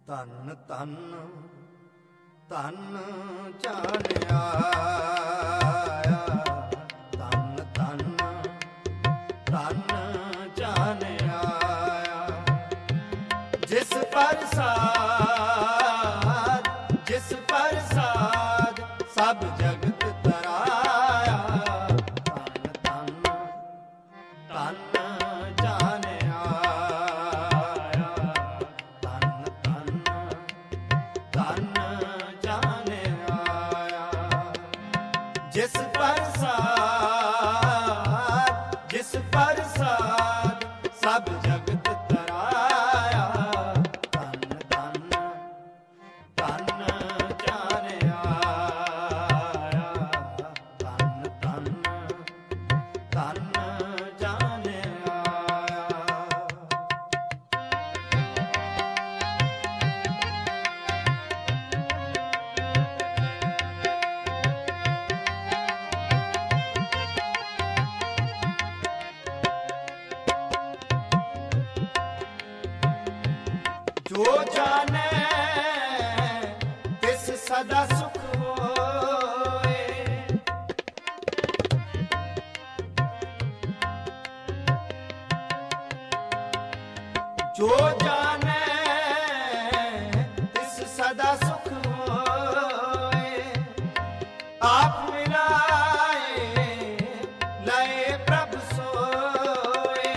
ਧੰਨ ਧੰਨ ਧੰਨ ਜਾਣਿਆ, ਧੰਨ ਧੰਨ ਧੰਨ ਜਾਣਿਆ, ਜਿਸ ਪ੍ਰਸਾਦ ਜਿਸ ਪ੍ਰਸਾਦ ਸਭ ਜਗਤ ਤਰਾਇਆ, ਧੰਨ ਧੰਨ ਧੰਨ ਜਾਣਿਆ, ਧੰਨ ਧੰਨ ਧੰਨ ਜਾਣਿਆ, ਜਿਸ ਪ੍ਰਸਾਦ ਜਿਸ ਪ੍ਰਸਾਦ ਸਭ ਜਗਤ ਤਰਾਇਆ, ਧੰਨ ਧੰਨ ਧੰਨ ਜਾਣਿਆ, ਧੰਨ ਧੰਨ ਧੰਨ ਜਾਣਿਆ। ਜੋ ਜਾਣੈ ਤਿਸ ਸਦਾ ਸੁਖ ਹੋਏ, ਜੋ ਜਾਣੈ ਤਿਸ ਸਦਾ ਸੁਖ ਹੋਏ, ਆਪ ਮਿਲਾਏ ਲਏ ਪ੍ਰਭ ਸੋਏ,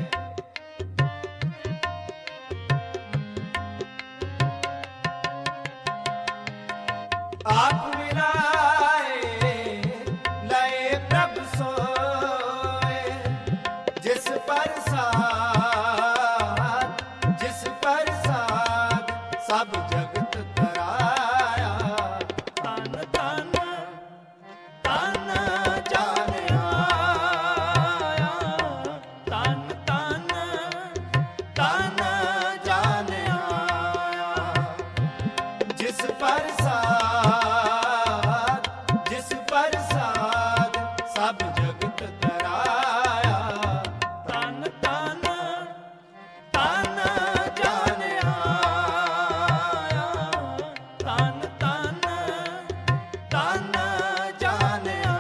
ਆਪ ਮਿਲਾਏ ਲਏ ਪ੍ਰਭ ਸੋਏ, ਜਿਸ ਪ੍ਰਸਾਦ ਜਿਸ ਪ੍ਰਸਾਦ ਸਭ ਜਗਤ ਤਰਾਇਆ, ਧੰਨ ਧੰਨ ਧੰਨ ਜਾਣਿਆ, ਧੰਨ ਧੰਨ ਧੰਨ ਜਾਣਿਆ, ਜਿਸ ਪ੍ਰਸਾਦ ਜਿਸ ਪ੍ਰਸਾਦ ਸਭ ਜਗਤ ਤਰਾਇਆ, ਧੰਨ ਧੰਨ ਧੰਨ ਜਾਣਿਆ, ਧੰਨ ਧੰਨ ਧੰਨ ਜਾਣਿਆ।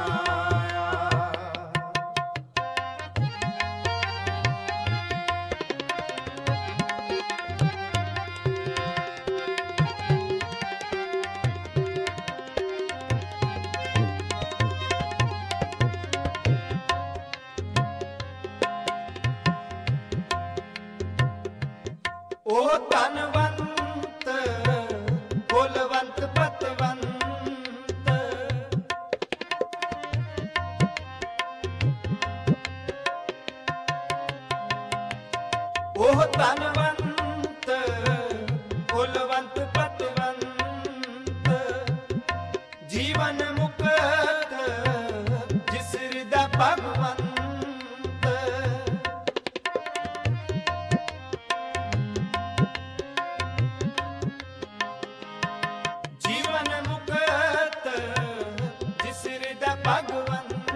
ਉਹ ਧਨਵੰਤ ਕੁਲਵੰਤ ਪਤਵੰਤ, ਉਹ ਧਨਵੰਤ ਕੁਲਵੰਤ ਪਤਵੰਤ, ਜੀਵਨ ਮੁਕਤ ਜਿਸ ਹਿਰਦੈ ਭਗਵੰਤ, ਜੀਵਨ ਮੁਕਤ ਜਿਸ ਹਿਰਦੈ ਭਗਵੰਤ,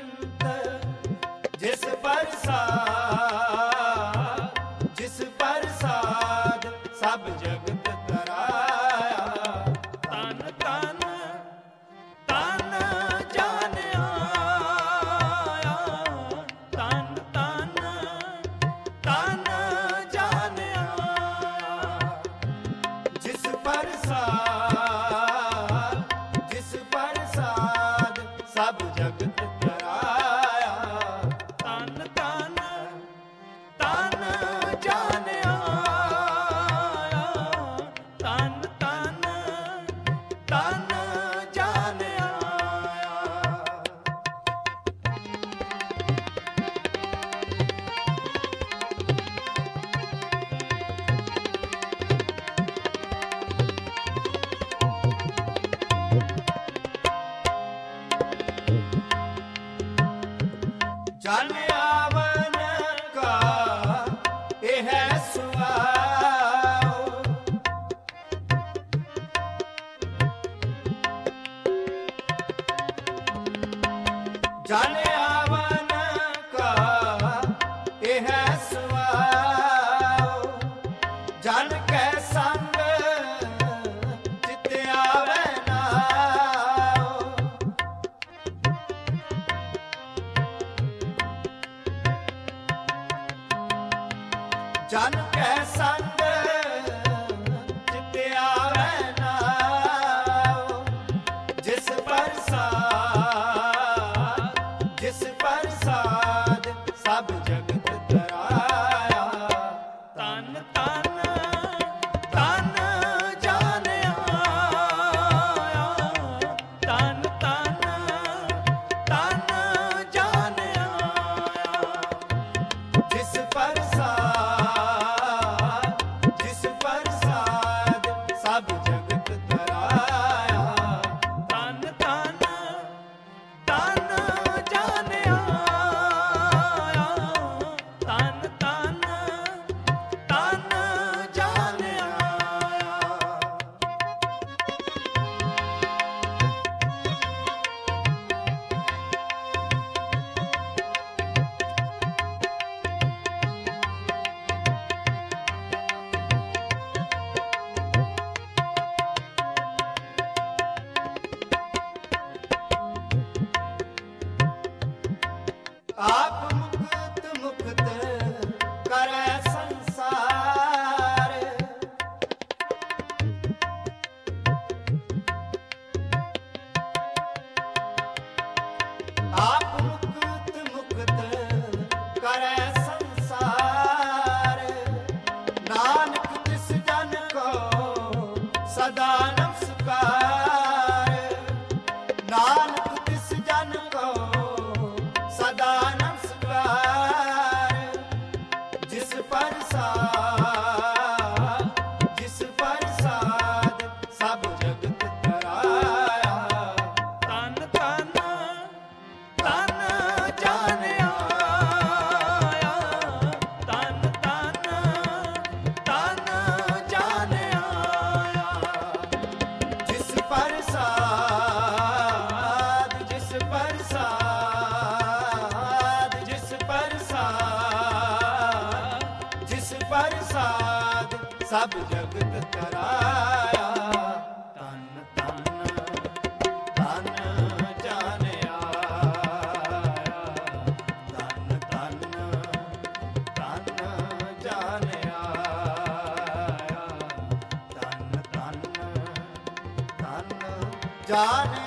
ਜਿਸ ਪ੍ਰਸਾਦ ਜਿਸ ਪ੍ਰਸਾਦ ਸਭ ਜਗਤ ਤਰਾਇਆ, ਧੰਨ ਧੰਨ ਧੰਨ ਜਾਣਿਆ, ਧੰਨ ਧੰਨ ਧੰਨ ਜਾਣਿਆ, ਜਿਸ ਪ੍ਰਸਾਦ ਜਿਸ ਪ੍ਰਸਾਦ ਸਭ ਜਗਤ ਤਰਾਇਆ, ਧੰਨ ਧੰਨ ਧੰਨ ਜਾਣਿਆ, ਧੰਨ ਧੰਨ ਧੰਨ ਜਾਣਿਆ। ਜਨ ਆਵਨ ਕਾ ਇਹ ਸੁਆਓ, ਜਨ ਆਵਨ ਕਾ ਇਹ ਸੁਆਓ, ਜਨ ਕੈ ਸੰਗ ਜਨ ਕੈ ਸੰਗ ਚਿਤ ਆਵੈ ਨਾਉ, ਜਿਸ ਪ੍ਰਸਾਦ ਸਭ ਜਗਤ ਤਰਾਇਆ। ਤਨ ਤਨ ਤਨ ਜਾਨ ਆਇਆ, ਤਨ ਤਨ ਤਨ ਜਾਨ ਆਇਆ। ਜਿਸ ਪ੍ਰਸਾਦ ਸਭ ਜਗਤ ਤਰਾਇਆ। ਤਨ ਤਨ ਤਨ ਜਾਨ ਆਇਆ, ਤਨ ਤਨ ਤਨ ਜਾਨ ਆਇਆ। ਆਪ ਮੁਕਤ ਮੁਕਤ ਕਰੈ ਸੰਸਾਰ, ਆਪ ਮੁਕਤ ਮੁਕਤ ਕਰੈ ਸੰਸਾਰ। ਨਾਨਕ ਤਿਸ ਜਨ ਕੋ ਸਦਾ ਨਮਸਕਾਰ, ਨਾਨਕ ਤਿਸ ਜਨ ਕੋ ਸਦਾ ਨਮਸਕਾਰ। ਜਿਸ ਪ੍ਰਸਾਦ ਸਭ ਜਗਤ ਤਰਾਇਆ। ਤਨ ਤਨ ਤਨ ਜਾਨ ਆਇਆ, ਤਨ ਤਨ ਤਨ ਜਾਨ ਆਇਆ। ਜਿਸ ਪ੍ਰਸਾਦ ਸਭ ਜਗਤ ਤਰਾਇਆ। ਤਨ ਤਨ ਤਨ ਜਾਨ ਆਇਆ, ਤਨ ਤਨ ਤਨ ਜਾਨ ਆਇਆ, ਤਨ ਤਨ ਤਨ ਜਾਨ